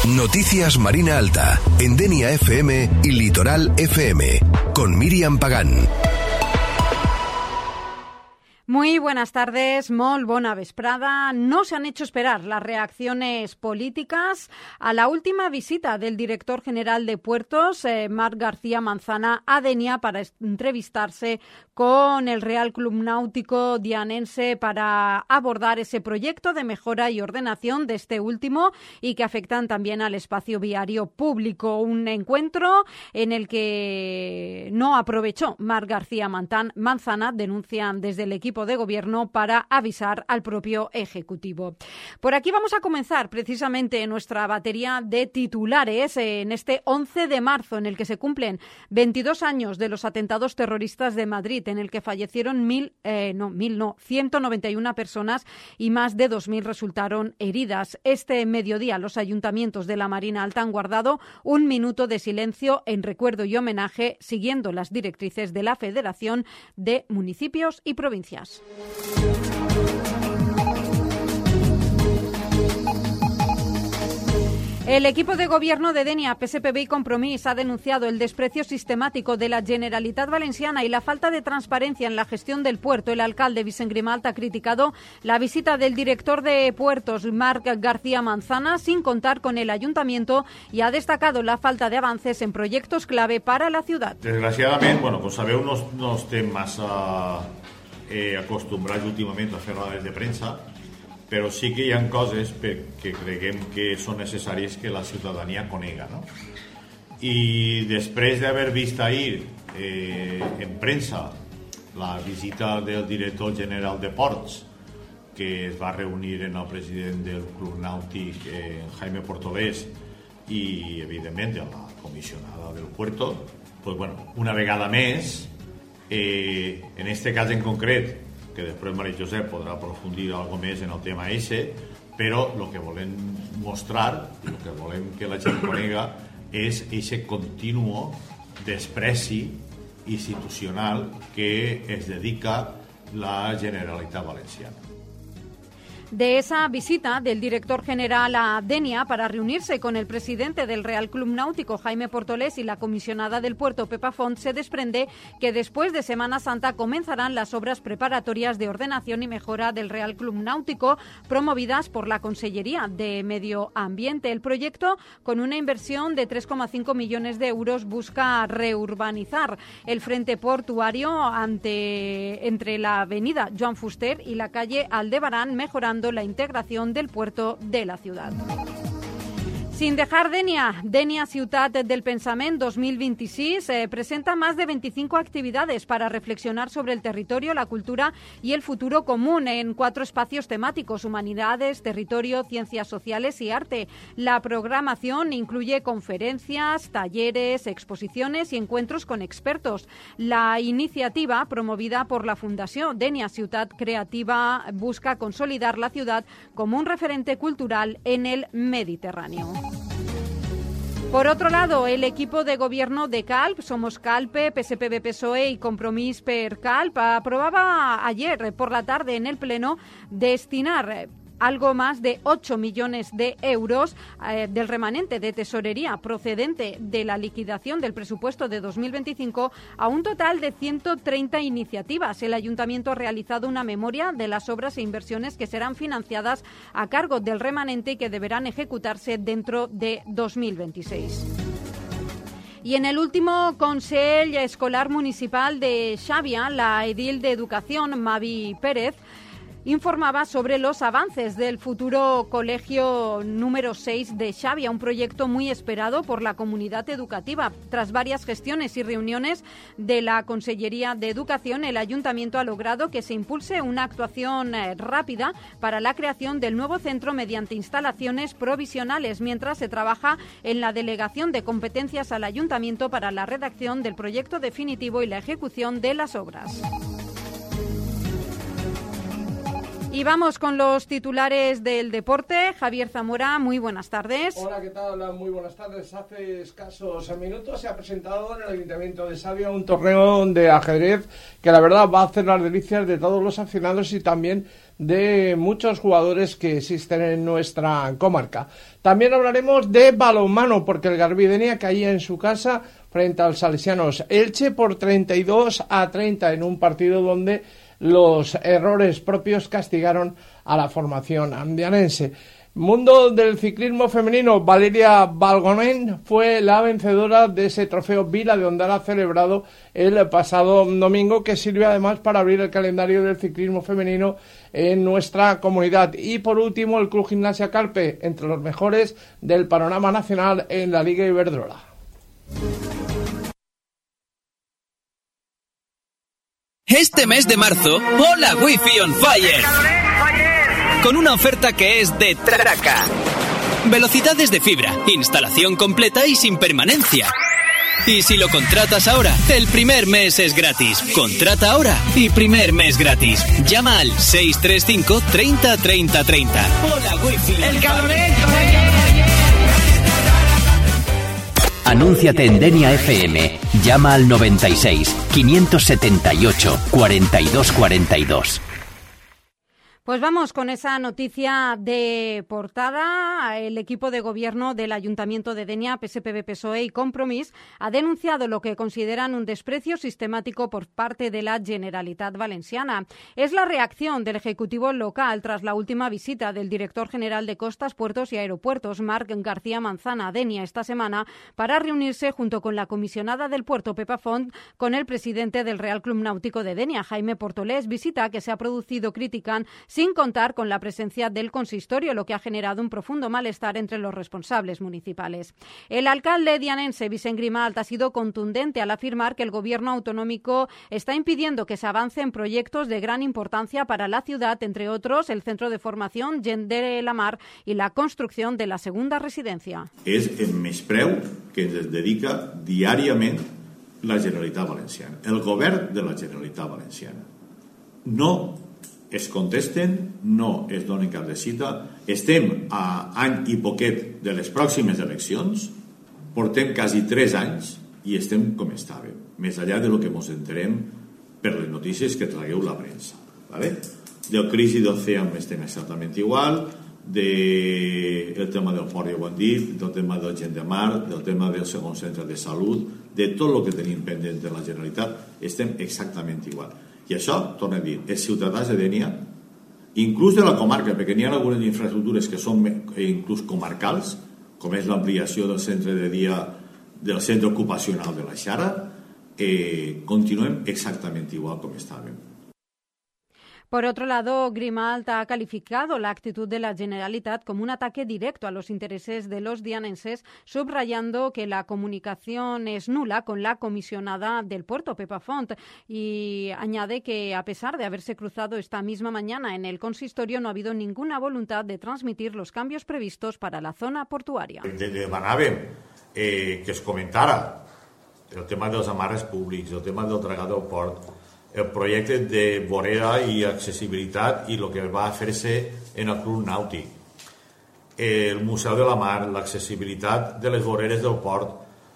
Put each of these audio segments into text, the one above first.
Noticias Marina Alta, en Denia FM y Litoral FM, con Miriam Pagán. Muy buenas tardes, molt bona vesprada. No se han hecho esperar las reacciones políticas a la última visita del director general de Puertos, Marc García Manzana, a Denia para entrevistarse con el Real Club Náutico Dianense para abordar ese proyecto de mejora y ordenación de este último y que afectan también al espacio viario público. Un encuentro en el que no aprovechó Marc García Manzana, denuncian desde el equipo de gobierno, para avisar al propio Ejecutivo. Por aquí vamos a comenzar precisamente nuestra batería de titulares en este 11 de marzo, en el que se cumplen 22 años de los atentados terroristas de Madrid, en el que fallecieron 191 personas y más de 2.000 resultaron heridas. Este mediodía los ayuntamientos de la Marina Alta han guardado un minuto de silencio en recuerdo y homenaje, siguiendo las directrices de la Federación de Municipios y Provincias. El equipo de gobierno de Denia, PSPB y Compromís ha denunciado el desprecio sistemático de la Generalitat Valenciana y la falta de transparencia en la gestión del puerto. El alcalde Vicent Grimalt ha criticado la visita del director de Puertos, Marc García Manzana, sin contar con el ayuntamiento, y ha destacado la falta de avances en proyectos clave para la ciudad. Desgraciadament, com sabeu, no estem massa acostumbrats últimament a fer rodes de premsa, però sí que hi ha coses que creguem que són necessàries que la ciutadania conega, no? I després d'haver vist ahir en premsa la visita del director general de Ports, que es va reunir amb el president del Club Nàutic, Jaime Portolés, i evidentment la comissionada del puerto, pues bueno, una vegada més, en este cas en concret, que després Maria Josep podrà aprofundir algo més en el tema ese, però el que volem mostrar, el que volem que la gent conega, és ese continuo despreci institucional que es dedica la Generalitat Valenciana. De esa visita del director general a Denia para reunirse con el presidente del Real Club Náutico, Jaime Portolés, y la comisionada del puerto, Pepa Font, se desprende que después de Semana Santa comenzarán las obras preparatorias de ordenación y mejora del Real Club Náutico, promovidas por la Consellería de Medio Ambiente. El proyecto, con una inversión de 3,5 millones de euros, busca reurbanizar el frente portuario entre la avenida Joan Fuster y la calle Aldebarán, mejorando la integración del puerto de la ciudad. Sin dejar Denia Ciutat del Pensament 2026 presenta más de 25 actividades para reflexionar sobre el territorio, la cultura y el futuro común en 4 espacios temáticos: humanidades, territorio, ciencias sociales y arte. La programación incluye conferencias, talleres, exposiciones y encuentros con expertos. La iniciativa, promovida por la Fundación Denia Ciutat Creativa, busca consolidar la ciudad como un referente cultural en el Mediterráneo. Por otro lado, el equipo de gobierno de CALP, Somos Calpe, PSPB-PSOE y Compromís per CALP, aprobaba ayer por la tarde en el Pleno destinar algo más de 8 millones de euros del remanente de tesorería procedente de la liquidación del presupuesto de 2025 a un total de 130 iniciativas. El Ayuntamiento ha realizado una memoria de las obras e inversiones que serán financiadas a cargo del remanente y que deberán ejecutarse dentro de 2026. Y en el último Consell Escolar Municipal de Xàbia, la edil de Educación, Mavi Pérez, informaba sobre los avances del futuro colegio número 6 de Xàbia, un proyecto muy esperado por la comunidad educativa. Tras varias gestiones y reuniones de la Consellería de Educación, el Ayuntamiento ha logrado que se impulse una actuación rápida para la creación del nuevo centro mediante instalaciones provisionales, mientras se trabaja en la delegación de competencias al Ayuntamiento para la redacción del proyecto definitivo y la ejecución de las obras. Y vamos con los titulares del deporte. Javier Zamora, muy buenas tardes. Hola, ¿qué tal? Muy buenas tardes. Hace escasos minutos se ha presentado en el Ayuntamiento de Sabia un torneo de ajedrez que la verdad va a hacer las delicias de todos los aficionados y también de muchos jugadores que existen en nuestra comarca. También hablaremos de balonmano porque el Garbidenia caía en su casa frente al Salesianos Elche por 32-30 en un partido donde los errores propios castigaron a la formación andianense. Mundo del ciclismo femenino, Valeria Balgonén fue la vencedora de ese trofeo Vila de Ondara celebrado el pasado domingo, que sirve además para abrir el calendario del ciclismo femenino en nuestra comunidad. Y por último, el Club Gimnasia Carpe, entre los mejores del panorama nacional en la Liga Iberdrola. Este mes de marzo, hola Wi-Fi on Fire. Con una oferta que es de traca. Velocidades de fibra, instalación completa y sin permanencia. Y si lo contratas ahora, el primer mes es gratis. Contrata ahora y primer mes gratis. Llama al 635 30 30 30. Hola Wi-Fi. El Anúnciate en Denia FM. Llama al 96 578 42 42. Pues vamos con esa noticia de portada. El equipo de gobierno del Ayuntamiento de Denia, PSPB, PSOE y Compromís, ha denunciado lo que consideran un desprecio sistemático por parte de la Generalitat Valenciana. Es la reacción del Ejecutivo local tras la última visita del director general de Costas, Puertos y Aeropuertos, Marc García Manzana, a Denia esta semana para reunirse junto con la comisionada del puerto, Pepa Font, con el presidente del Real Club Náutico de Denia, Jaime Portolés, visita que se ha producido, critican, sin contar con la presencia del consistorio, lo que ha generado un profundo malestar entre los responsables municipales. El alcalde dianense, Vicent Grimalt, ha sido contundente al afirmar que el gobierno autonómico está impidiendo que se avance en proyectos de gran importancia para la ciudad, entre otros el centro de formación Gent de la Mar y la construcción de la segunda residencia. És el menyspreu que ens dedica diàriament la Generalitat Valenciana, el govern de la Generalitat Valenciana. No es contesten, no es donen cap de cita. Estem a any i poquet de les pròximes eleccions, portem quasi 3 anys i estem com estàvem, més enllà de lo que ens enterem per les notícies que tragueu la premsa, ¿vale? Del crisi d'Ocean estem exactament igual, del tema del port, ja ho hem dit, del tema del Gent de Mar, del tema del segon centre de salut, de tot el que tenim pendent de la Generalitat, estem exactament igual. I això, torno a dir, els ciutadans de Denia, inclús de la comarca, perquè n'hi ha algunes infraestructures que són inclús comarcals, com és l'ampliació del centre de dia del centre ocupacional de la Xara, continuem exactament igual com estàvem. Por otro lado, Grimalt ha calificado la actitud de la Generalitat como un ataque directo a los intereses de los dianenses, subrayando que la comunicación es nula con la comisionada del puerto, Pepa Font, y añade que a pesar de haberse cruzado esta misma mañana en el consistorio, no ha habido ninguna voluntad de transmitir los cambios previstos para la zona portuària. Demanàvem que es comentara el tema dels amarres públics, el tema del dragador al port, el projecte de vorera i accessibilitat i el que va fer-se en el Club Nàutic, el Museu de la Mar, l'accessibilitat de les voreres del port,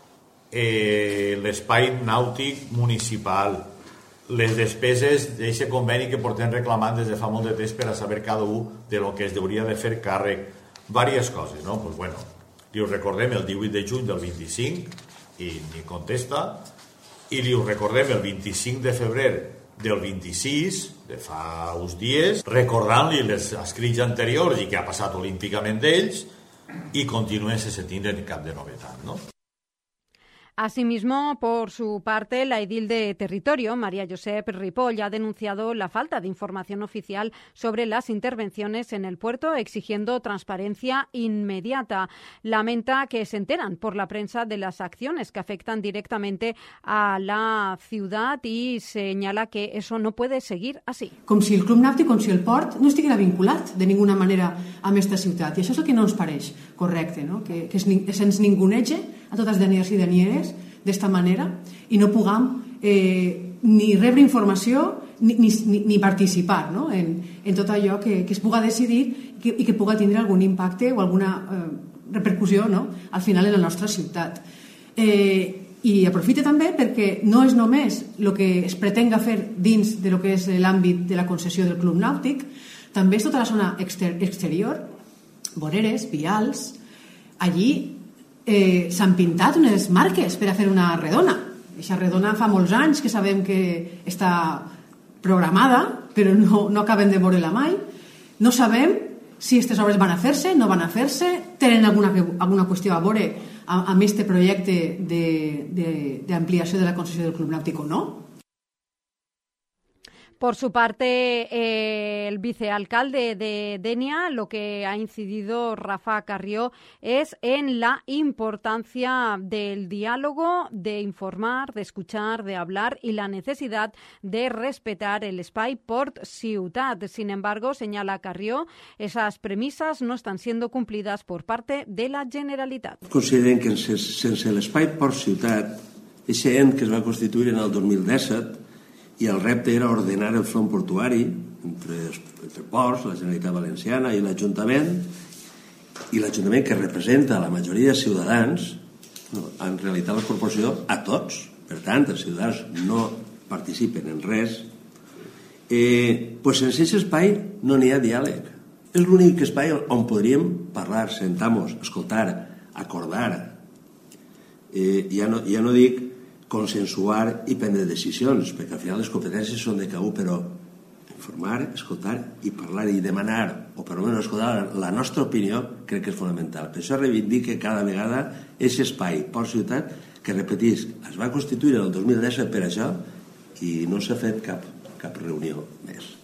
l'espai nàutic municipal, les despeses d'aquest conveni que portem reclamant des de fa molt de temps per a saber cada un de lo que es hauria de fer càrrec, diverses coses, no? Pues bueno, li ho recordem el 18 de juny del 25 i ni contesta, i li ho recordem el 25 de febrer del 26, de fa uns dies, recordant-li els escrits anteriors i què ha passat olímpicament d'ells, i continuen sense tindre cap de novetat, no? Asimismo, por su parte, la edil de Territorio, María Josep Ripoll, ha denunciado la falta de información oficial sobre las intervenciones en el puerto, exigiendo transparencia inmediata. Lamenta que se enteran por la prensa de las acciones que afectan directamente a la ciudad y señala que eso no puede seguir así. Com si el Club Nàutic, com si el port no estiguera vinculat de ninguna manera amb aquesta ciutat. I això és el que no ens pareix correcte, no? Que se'ns ningunege a totes les deniers i denieres d'esta manera i no puguem ni rebre informació ni participar, no? en tot allò que es puga decidir i que puga tindre algun impacte o alguna repercussió, no? Al final en la nostra ciutat. I aprofite també perquè no és només el que es pretenga fer dins de lo que és l'àmbit de la concessió del Club Nàutic, també és tota la zona exterior, voreres, vials. Allí s'han pintat unes marques per a fer una redona. Aquesta redona fa molts anys que sabem que està programada, però no acabem de veure-la mai. No sabem si aquestes obres van a fer-se, no van a fer-se, tenen alguna qüestió a veure amb aquest projecte d'ampliació de la concessió del Club Nàutic o no. Por su parte, el vicealcalde de Denia, lo que ha incidido Rafa Carrió es en la importancia del diálogo, de informar, de escuchar, de hablar y la necesidad de respetar el espai Port Ciutat. Sin embargo, señala Carrió, esas premisas no están siendo cumplidas por parte de la Generalitat. Consideren que sense l'espai Port Ciutat, aquest ens que es va constituir en el 2017, i el repte era ordenar el front portuari entre ports, la Generalitat Valenciana i l'Ajuntament, que representa la majoria de ciutadans, en realitat la corporació a tots, per tant els ciutadans no participen en res, doncs sense aquest espai no n'hi ha diàleg. És l'únic espai on podríem parlar, sentar-nos, escoltar, acordar. Ja no dic consensuar i prendre decisions, perquè al final les competències són de cada un, però informar, escoltar i parlar i demanar, o per almenys escoltar la nostra opinió, crec que és fonamental. Per això reivindique cada vegada aquest espai Port Ciutat, que repetís, es va constituir el 2017 per això i no s'ha fet cap reunió més.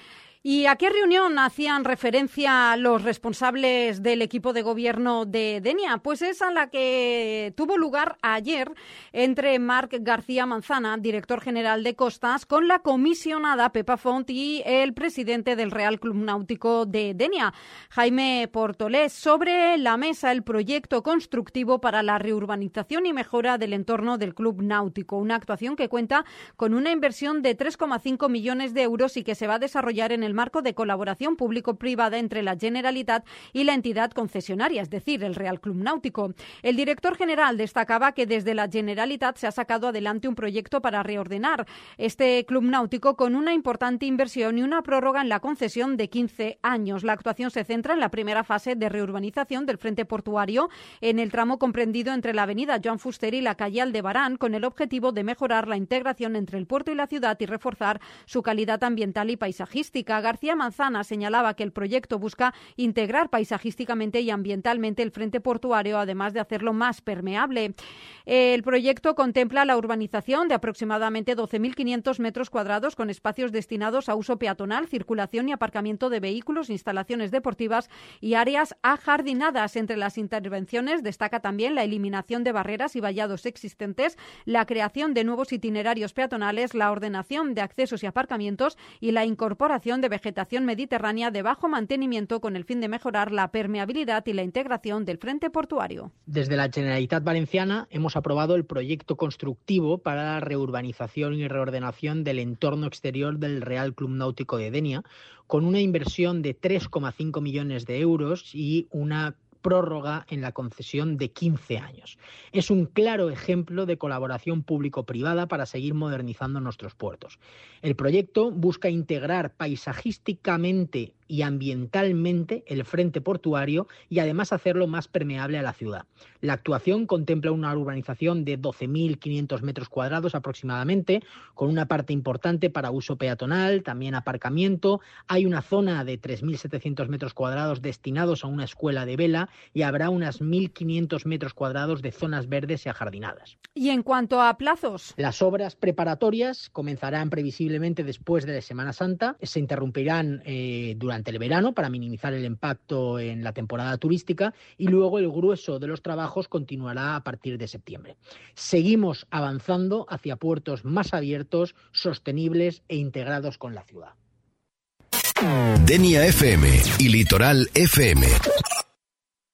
¿Y a qué reunión hacían referencia los responsables del equipo de gobierno de Denia? Pues es a la que tuvo lugar ayer entre Marc García Manzana, director general de Costas, con la comisionada Pepa Font y el presidente del Real Club Náutico de Denia, Jaime Portolés. Sobre la mesa el proyecto constructivo para la reurbanización y mejora del entorno del Club Náutico, una actuación que cuenta con una inversión de 3,5 millones de euros y que se va a desarrollar en el marco de colaboración público-privada entre la Generalitat y la entidad concesionaria, es decir, el Real Club Náutico. El director general destacaba que desde la Generalitat se ha sacado adelante un proyecto para reordenar este Club Náutico con una importante inversión y una prórroga en la concesión de 15 años. La actuación se centra en la primera fase de reurbanización del frente portuario en el tramo comprendido entre la avenida Joan Fuster y la calle Aldebarán, con el objetivo de mejorar la integración entre el puerto y la ciudad y reforzar su calidad ambiental y paisajística. García Manzana señalaba que el proyecto busca integrar paisajísticamente y ambientalmente el frente portuario, además de hacerlo más permeable. El proyecto contempla la urbanización de aproximadamente 12.500 metros cuadrados con espacios destinados a uso peatonal, circulación y aparcamiento de vehículos, instalaciones deportivas y áreas ajardinadas. Entre las intervenciones destaca también la eliminación de barreras y vallados existentes, la creación de nuevos itinerarios peatonales, la ordenación de accesos y aparcamientos y la incorporación de vegetación mediterránea de bajo mantenimiento con el fin de mejorar la permeabilidad y la integración del frente portuario. Desde la Generalitat Valenciana hemos aprobado el proyecto constructivo para la reurbanización y reordenación del entorno exterior del Real Club Náutico de Denia, con una inversión de 3,5 millones de euros y una prórroga en la concesión de 15 años. Es un claro ejemplo de colaboración público-privada para seguir modernizando nuestros puertos. El proyecto busca integrar paisajísticamente y ambientalmente el frente portuario y además hacerlo más permeable a la ciudad. La actuación contempla una urbanización de 12.500 metros cuadrados aproximadamente, con una parte importante para uso peatonal, también aparcamiento. Hay una zona de 3.700 metros cuadrados destinados a una escuela de vela y habrá unas 1.500 metros cuadrados de zonas verdes y ajardinadas. Y en cuanto a plazos, las obras preparatorias comenzarán previsiblemente después de la Semana Santa, se interrumpirán durante el verano para minimizar el impacto en la temporada turística y luego el grueso de los trabajos continuará a partir de septiembre. Seguimos avanzando hacia puertos más abiertos, sostenibles e integrados con la ciudad. Denia FM y Litoral FM.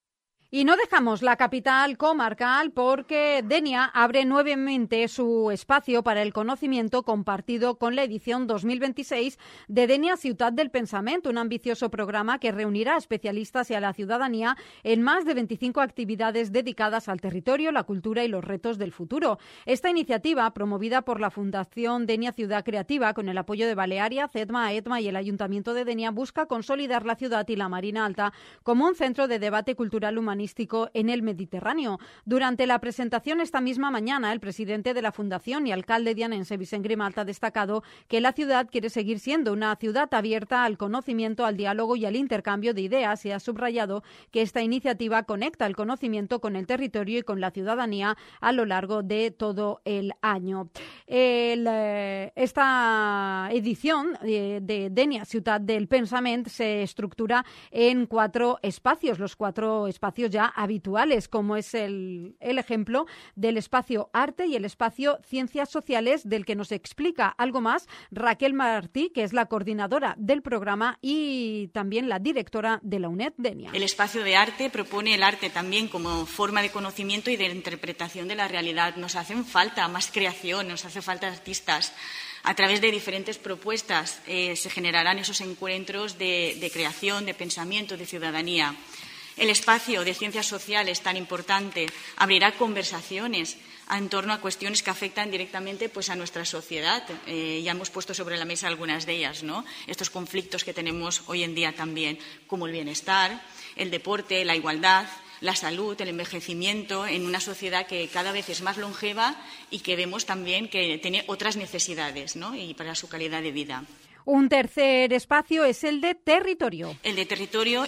Y no dejamos la capital comarcal porque Denia abre nuevamente su espacio para el conocimiento compartido con la edición 2026 de Denia Ciutat del Pensament, un ambicioso programa que reunirá a especialistas y a la ciudadanía en más de 25 actividades dedicadas al territorio, la cultura y los retos del futuro. Esta iniciativa, promovida por la Fundación Denia Ciudad Creativa con el apoyo de Balearia, CEDMA, ETMA y el Ayuntamiento de Denia, busca consolidar la ciudad y la Marina Alta como un centro de debate cultural humanístico en el Mediterráneo. Durante la presentación esta misma mañana, el presidente de la Fundación y alcalde dianense, Vicent Grimalt, ha destacado que la ciudad quiere seguir siendo una ciudad abierta al conocimiento, al diálogo y al intercambio de ideas, y ha subrayado que esta iniciativa conecta el conocimiento con el territorio y con la ciudadanía a lo largo de todo el año. Esta edición de Denia Ciutat del Pensament se estructura en 4 espacios, los 4 espacios ya habituales, como es el ejemplo del espacio Arte y el espacio Ciencias Sociales, del que nos explica algo más Raquel Martí, que es la coordinadora del programa y también la directora de la UNED Denia. El espacio de arte propone el arte también como forma de conocimiento y de interpretación de la realidad. Nos hacen falta más creación, nos hace falta artistas. A través de diferentes propuestas se generarán esos encuentros de creación, de pensamiento, de ciudadanía. El espacio de ciencias sociales, tan importante, abrirá conversaciones en torno a cuestiones que afectan directamente pues, a nuestra sociedad. Ya hemos puesto sobre la mesa algunas de ellas, ¿no? Estos conflictos que tenemos hoy en día también, como el bienestar, el deporte, la igualdad, la salud, el envejecimiento en una sociedad que cada vez es más longeva y que vemos también que tiene otras necesidades, ¿no? Y para su calidad de vida. Un tercer espacio es el de territorio. El de territorio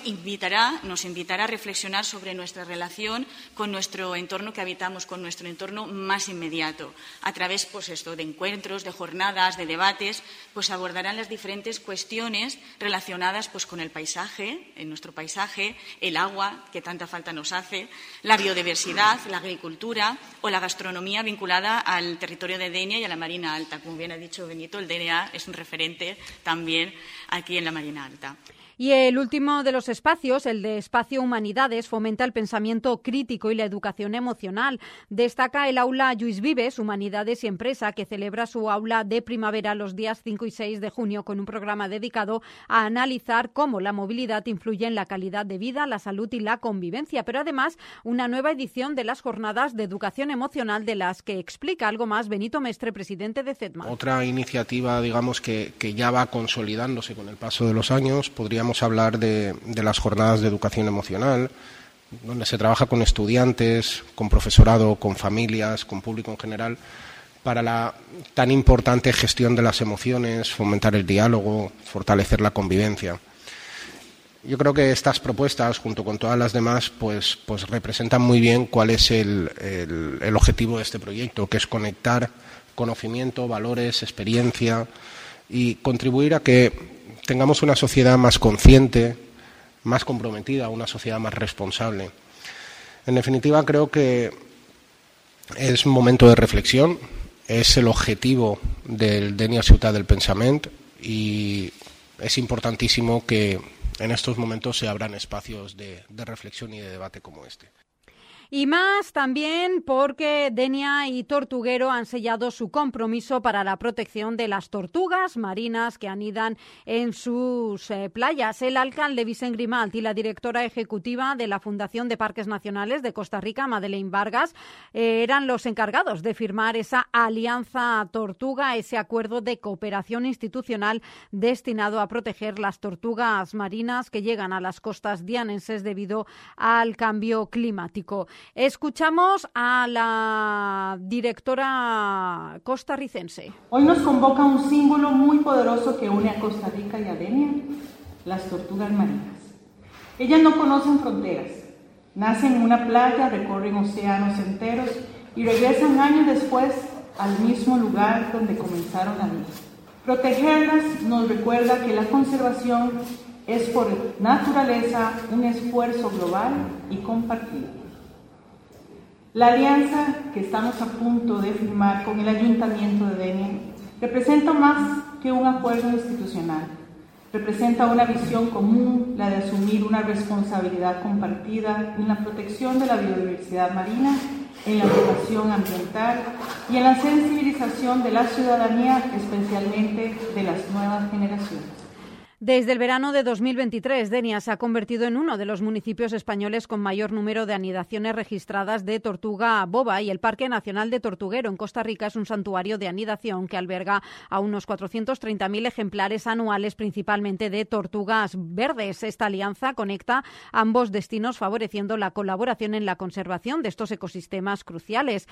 nos invitará a reflexionar sobre nuestra relación con nuestro entorno que habitamos, con nuestro entorno más inmediato. A través de encuentros, de jornadas, de debates, pues abordarán las diferentes cuestiones relacionadas pues, con el paisaje, en nuestro paisaje, el agua, que tanta falta nos hace, la biodiversidad, la agricultura o la gastronomía vinculada al territorio de Denia y a la Marina Alta. Como bien ha dicho Benito, el Denia es un referente también aquí en la Marina Alta. Y el último de los espacios, el de Espacio Humanidades, fomenta el pensamiento crítico y la educación emocional. Destaca el aula Lluís Vives, Humanidades y Empresa, que celebra su aula de primavera los días 5 y 6 de junio con un programa dedicado a analizar cómo la movilidad influye en la calidad de vida, la salud y la convivencia. Pero además, una nueva edición de las jornadas de educación emocional, de las que explica algo más Benito Mestre, presidente de CEDMA. Otra iniciativa, digamos, que ya va consolidándose con el paso de los años, podríamos hablar de las jornadas de educación emocional, donde se trabaja con estudiantes, con profesorado, con familias, con público en general, para la tan importante gestión de las emociones, fomentar el diálogo, fortalecer la convivencia. Yo creo que estas propuestas, junto con todas las demás, pues representan muy bien cuál es el objetivo de este proyecto, que es conectar conocimiento, valores, experiencia y contribuir a que tengamos una sociedad más consciente, más comprometida, una sociedad más responsable. En definitiva, creo que es un momento de reflexión, es el objetivo del Denia Ciutat del Pensament y es importantísimo que en estos momentos se abran espacios de reflexión y de debate como este. Y más también porque Denia y Tortuguero han sellado su compromiso para la protección de las tortugas marinas que anidan en sus playas. El alcalde Vicent Grimalt y la directora ejecutiva de la Fundación de Parques Nacionales de Costa Rica, Madeleine Vargas, eran los encargados de firmar esa alianza tortuga, ese acuerdo de cooperación institucional destinado a proteger las tortugas marinas que llegan a las costas dianenses debido al cambio climático. Escuchamos a la directora costarricense. Hoy nos convoca un símbolo muy poderoso que une a Costa Rica y a Denia, las tortugas marinas. Ellas no conocen fronteras, nacen en una playa, recorren océanos enteros y regresan años después al mismo lugar donde comenzaron la vida. Protegerlas nos recuerda que la conservación es por naturaleza un esfuerzo global y compartido. La alianza que estamos a punto de firmar con el Ayuntamiento de Denia representa más que un acuerdo institucional. Representa una visión común, la de asumir una responsabilidad compartida en la protección de la biodiversidad marina, en la educación ambiental y en la sensibilización de la ciudadanía, especialmente de las nuevas generaciones. Desde el verano de 2023, Denia se ha convertido en uno de los municipios españoles con mayor número de anidaciones registradas de tortuga boba, y el Parque Nacional de Tortuguero en Costa Rica es un santuario de anidación que alberga a unos 430.000 ejemplares anuales, principalmente de tortugas verdes. Esta alianza conecta ambos destinos, favoreciendo la colaboración en la conservación de estos ecosistemas cruciales.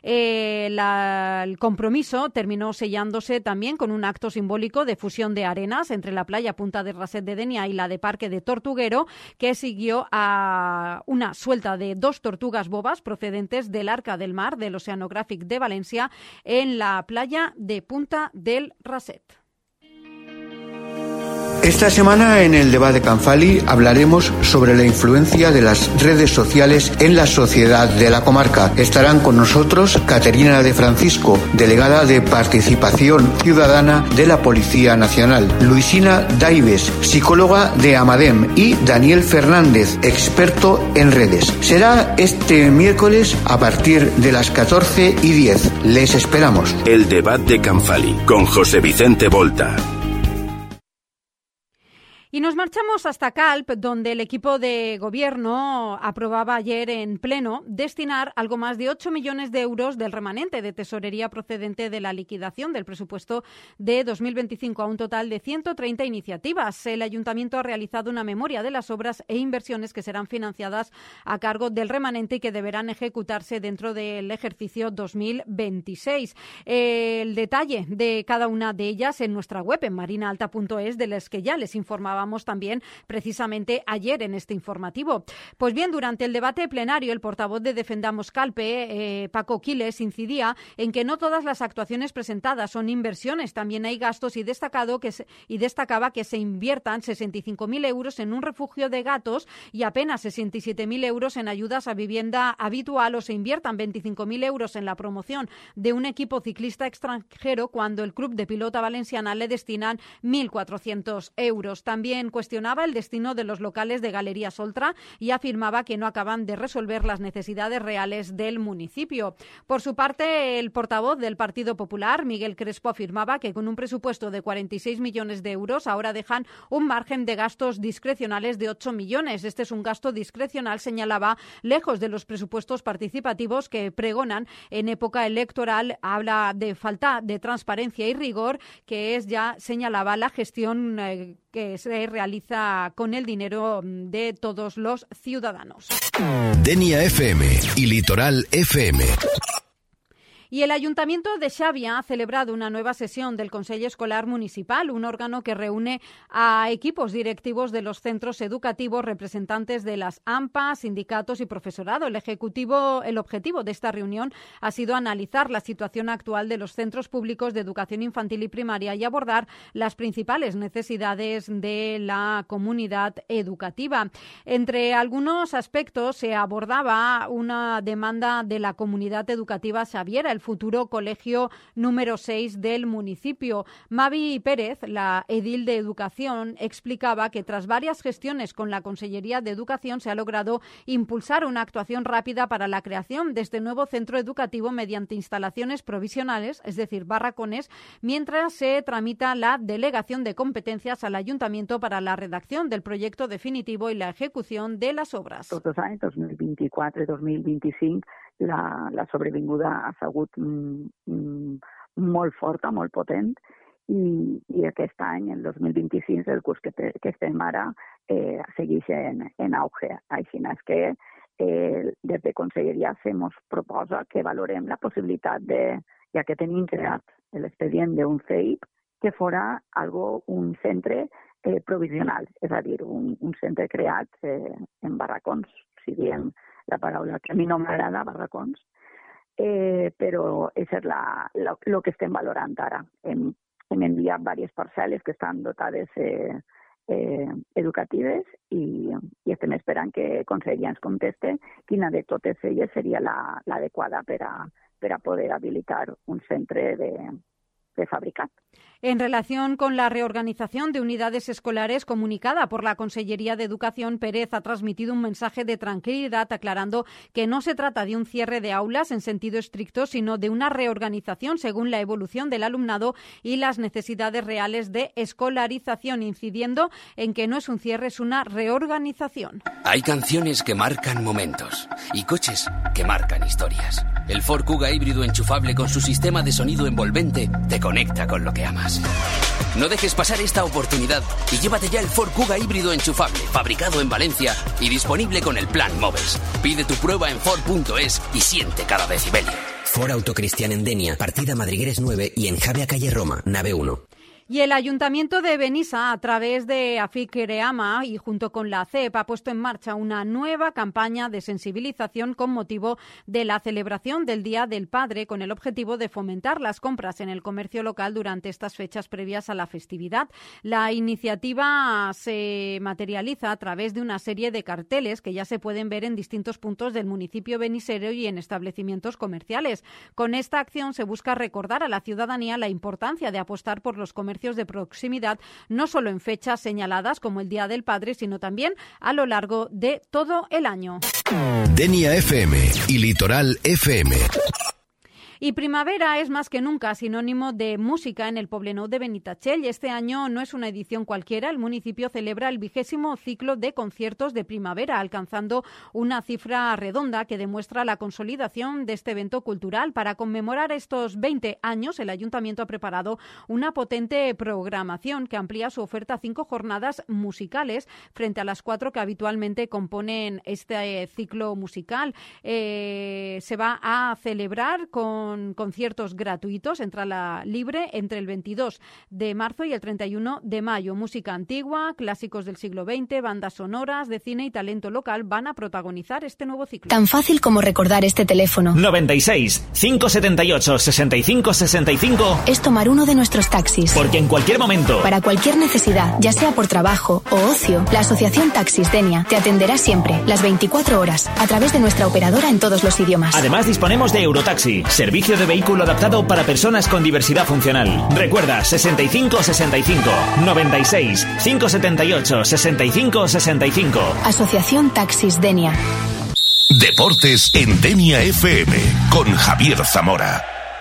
El compromiso terminó sellándose también con un acto simbólico de fusión de arenas entre la playa Punta de Raset de Denia y la de Parque de Tortuguero, que siguió a una suelta de 2 tortugas bobas procedentes del Arca del Mar del Oceanographic de Valencia en la playa de Punta del Raset. Esta semana en el debate Canfali hablaremos sobre la influencia de las redes sociales en la sociedad de la comarca. Estarán con nosotros Caterina de Francisco, delegada de Participación Ciudadana de la Policía Nacional, Luisina Daives, psicóloga de Amadem, y Daniel Fernández, experto en redes. Será este miércoles a partir de las 14:10. Les esperamos. El debate Canfali con José Vicente Volta. Y nos marchamos hasta Calp, donde el equipo de gobierno aprobaba ayer en pleno destinar algo más de 8 millones de euros del remanente de tesorería procedente de la liquidación del presupuesto de 2025 a un total de 130 iniciativas. El ayuntamiento ha realizado una memoria de las obras e inversiones que serán financiadas a cargo del remanente y que deberán ejecutarse dentro del ejercicio 2026. El detalle de cada una de ellas en nuestra web, en marinaalta.es, de las que ya les informábamos también precisamente ayer en este informativo. Pues bien, durante el debate plenario, el portavoz de Defendamos Calpe, Paco Quiles, incidía en que no todas las actuaciones presentadas son inversiones, también hay gastos, y destacaba que se inviertan 65.000 euros en un refugio de gatos y apenas 67.000 euros en ayudas a vivienda habitual, o se inviertan 25.000 euros en la promoción de un equipo ciclista extranjero cuando el Club de Pilota Valenciana le destinan 1.400 euros. También cuestionaba el destino de los locales de Galerías Oltra y afirmaba que no acaban de resolver las necesidades reales del municipio. Por su parte, el portavoz del Partido Popular, Miguel Crespo, afirmaba que con un presupuesto de 46 millones de euros ahora dejan un margen de gastos discrecionales de 8 millones. Este es un gasto discrecional, señalaba, lejos de los presupuestos participativos que pregonan en época electoral. Habla de falta de transparencia y rigor, que es, ya señalaba, la gestión que se realiza con el dinero de todos los ciudadanos. Denia FM y Litoral FM. Y el Ayuntamiento de Xàbia ha celebrado una nueva sesión del Consell Escolar Municipal, un órgano que reúne a equipos directivos de los centros educativos, representantes de las AMPA, sindicatos y profesorado. El objetivo de esta reunión ha sido analizar la situación actual de los centros públicos de educación infantil y primaria y abordar las principales necesidades de la comunidad educativa. Entre algunos aspectos se abordaba una demanda de la comunidad educativa xaviera, el futuro colegio número 6 del municipio. Mavi Pérez, la edil de Educación, explicaba que tras varias gestiones con la Consellería de Educación se ha logrado impulsar una actuación rápida para la creación de este nuevo centro educativo mediante instalaciones provisionales, es decir, barracones, mientras se tramita la delegación de competencias al Ayuntamiento para la redacción del proyecto definitivo y la ejecución de las obras. Tots els anys, 2024 i 2025, la sobrevinguda ha sigut molt forta, molt potent, i aquest any, el 2025, el curs que estem ara, segueix en auge. Així és que des de Conselleria se ens proposa que valorem la possibilitat de, ja que tenim creat l'expedient d'un CEIP, que fora un centre provisional, és a dir, un centre creat en barracons, si diem la paraula que a mi no m'agrada, barracons, però això és el que estem valorant ara. Hem enviat diverses parcel·les que estan dotades educatives i estem esperant que Conselleria ens conteste quina de totes elles seria l'adequada per a poder habilitar un centre prefabricat. En relación con la reorganización de unidades escolares comunicada por la Consellería de Educación, Pérez ha transmitido un mensaje de tranquilidad aclarando que no se trata de un cierre de aulas en sentido estricto, sino de una reorganización según la evolución del alumnado y las necesidades reales de escolarización, incidiendo en que no es un cierre, es una reorganización. Hay canciones que marcan momentos y coches que marcan historias. El Ford Kuga híbrido enchufable con su sistema de sonido envolvente te conecta con lo que amas. No dejes pasar esta oportunidad y llévate ya el Ford Kuga híbrido enchufable, fabricado en Valencia y disponible con el plan Moves. Pide tu prueba en Ford.es y siente cada decibelio. Ford Autocristian en Denia, partida Madrigueres 9 y en Javea Calle Roma, nave 1. Y el Ayuntamiento de Benissa, a través de Afic-Ereama y junto con la CEP, ha puesto en marcha una nueva campaña de sensibilización con motivo de la celebración del Día del Padre, con el objetivo de fomentar las compras en el comercio local durante estas fechas previas a la festividad. La iniciativa se materializa a través de una serie de carteles que ya se pueden ver en distintos puntos del municipio benisero y en establecimientos comerciales. Con esta acción se busca recordar a la ciudadanía la importancia de apostar por los comercios de proximidad, no solo en fechas señaladas como el Día del Padre, sino también a lo largo de todo el año. Denia FM y Litoral FM. Y primavera es más que nunca sinónimo de música en el Poblenou de Benitatxell. Este año no es una edición cualquiera. El municipio celebra el 20º ciclo de conciertos de primavera, alcanzando una cifra redonda que demuestra la consolidación de este evento cultural. Para conmemorar estos 20 años, el Ayuntamiento ha preparado una potente programación que amplía su oferta a 5 jornadas musicales frente a las 4 que habitualmente componen este ciclo musical. Se va a celebrar con conciertos gratuitos, entrada libre, entre el 22 de marzo y el 31 de mayo. Música antigua, clásicos del siglo XX, bandas sonoras de cine y talento local van a protagonizar este nuevo ciclo. Tan fácil como recordar este teléfono. 96 578 65 65 es tomar uno de nuestros taxis. Porque en cualquier momento, para cualquier necesidad, ya sea por trabajo o ocio, la Asociación Taxis Denia te atenderá siempre, las 24 horas, a través de nuestra operadora en todos los idiomas. Además disponemos de Eurotaxi, servicio de vehículo adaptado para personas con diversidad funcional. Recuerda, 65 65 96 578 65 65. Asociación Taxis Denia. Deportes en Denia FM con Javier Zamora.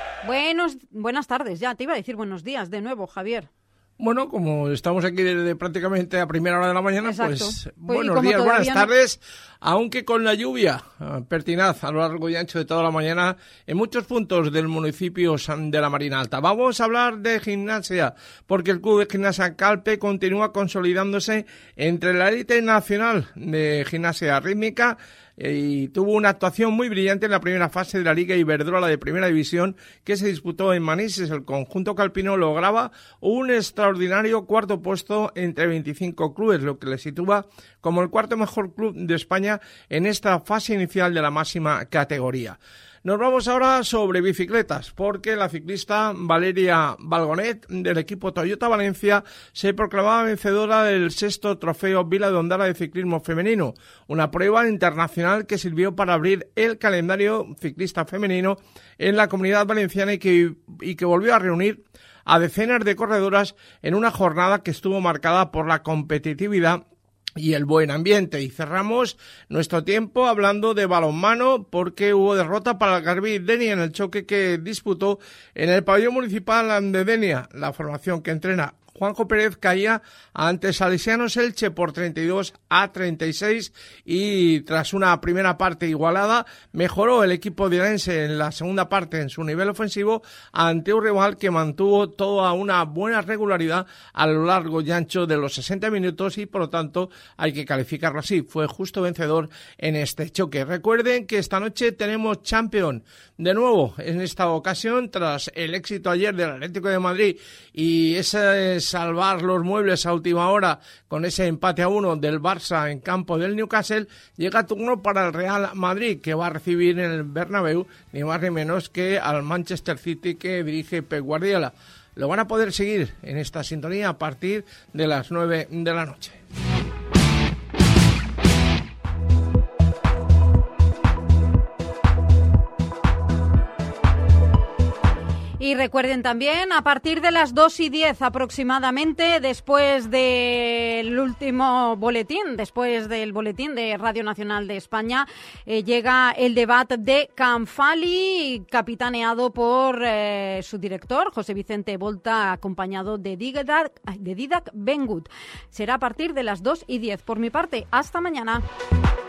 Buenas tardes, ya te iba a decir buenos días de nuevo, Javier. Bueno, como estamos aquí desde prácticamente a primera hora de la mañana, exacto, pues buenos días, buenas tardes, aunque con la lluvia pertinaz a lo largo y ancho de toda la mañana en muchos puntos del municipio de la Marina Alta. Vamos a hablar de gimnasia, porque el Club de Gimnasia Calpe continúa consolidándose entre la élite nacional de gimnasia rítmica y tuvo una actuación muy brillante en la primera fase de la Liga Iberdrola de Primera División que se disputó en Manises. El conjunto calpino lograba un extraordinario cuarto puesto entre 25 clubes, lo que le sitúa como el cuarto mejor club de España en esta fase inicial de la máxima categoría. Nos vamos ahora sobre bicicletas, porque la ciclista Valeria Balgonet del equipo Toyota Valencia se proclamaba vencedora del 6º Trofeo Vila de Ondara de Ciclismo Femenino, una prueba internacional que sirvió para abrir el calendario ciclista femenino en la Comunidad Valenciana y que volvió a reunir a decenas de corredoras en una jornada que estuvo marcada por la competitividad y el buen ambiente. Y cerramos nuestro tiempo hablando de balonmano, porque hubo derrota para el Garbí Denia en el choque que disputó en el pabellón municipal de Denia. La formación que entrena Juanjo Pérez caía ante Salesianos Elche por 32-36 y tras una primera parte igualada mejoró el equipo dionense en la segunda parte en su nivel ofensivo ante un rival que mantuvo toda una buena regularidad a lo largo y ancho de los 60 minutos y por lo tanto hay que calificarlo así. Fue justo vencedor en este choque. Recuerden que esta noche tenemos Champions de nuevo en esta ocasión tras el éxito ayer del Atlético de Madrid y ese salvar los muebles a última hora con ese empate a 1 del Barça en campo del Newcastle. Llega turno para el Real Madrid, que va a recibir en el Bernabéu ni más ni menos que al Manchester City que dirige Pep Guardiola. Lo van a poder seguir en esta sintonía a partir de las 9 de la noche. Y recuerden también, a partir de las 2:10 aproximadamente, después del último boletín, después del boletín de Radio Nacional de España, llega el debate de Canfali, capitaneado por su director, José Vicente Volta, acompañado de Didac Bengut. Será a partir de las 2:10. Por mi parte, hasta mañana.